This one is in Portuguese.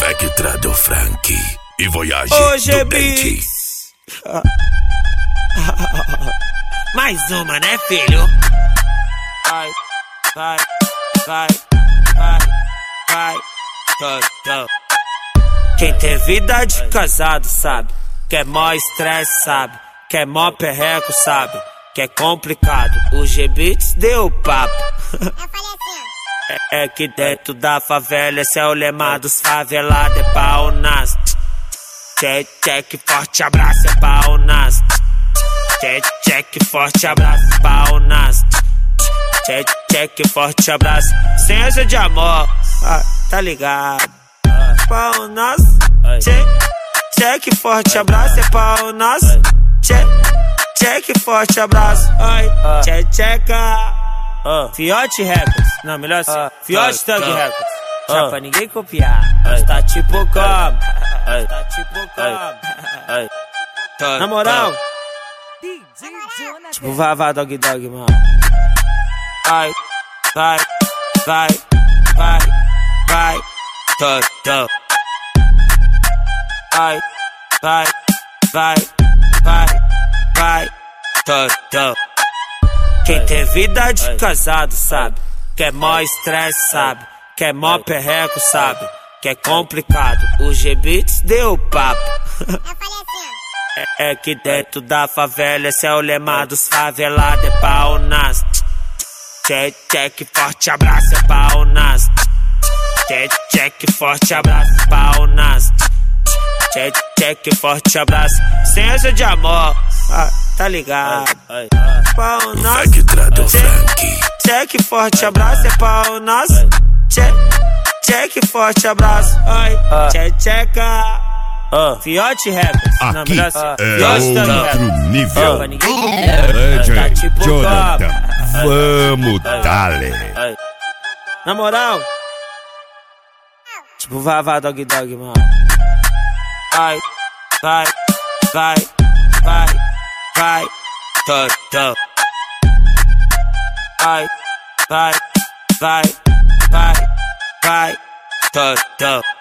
Vectra do Frank e Voyage Hoje do é Dente. Beats. Mais uma, né, filho? Vai, vai, vai, vai, vai, go. Quem tem vida de casado sabe que é mó estresse, sabe que é mó perreco, sabe que é complicado. O G-Beats deu papo. Eu falei assim, É que dentro da favela esse é o lema dos favelados, é pau nas. Check, forte abraço, é pau nas. Check, forte abraço, pau nas. Check, forte abraço, senha de amor, tá ligado? Pau nas. Check, forte abraço, é pau nas. Check, forte abraço, checa. Fiote Records, não, melhor assim, Fiote Thug Records, já pra ninguém copiar. Tá tipo como, tá tipo como. Na moral, tipo Vavá Dog, mano. Vai, Thug. Vai, Thug. Quem tem vida de casado sabe que é mó estresse, sabe que é mó perreco, sabe que é complicado. O G-Beats deu papo. eu falei assim, É que dentro da favela esse é o lema dos favelados, é pau nas. Check, forte abraço, é pau nas. Check, forte abraço, pau nas. Check, forte abraço, senha de amor, tá ligado? Pau nas. Vectra do Frank. Check, forte abraço, é pau nas. Check, forte abraço, checa. Fiote Records, não, Aqui melhor assim, é Fiote Thug outro Records, nível. pra ninguém copiar. Tá DJ tipo Jonathan, como. vamos dale. Na moral, tipo Vavá Dog, mano. Vai, Thug. Vai, Thug.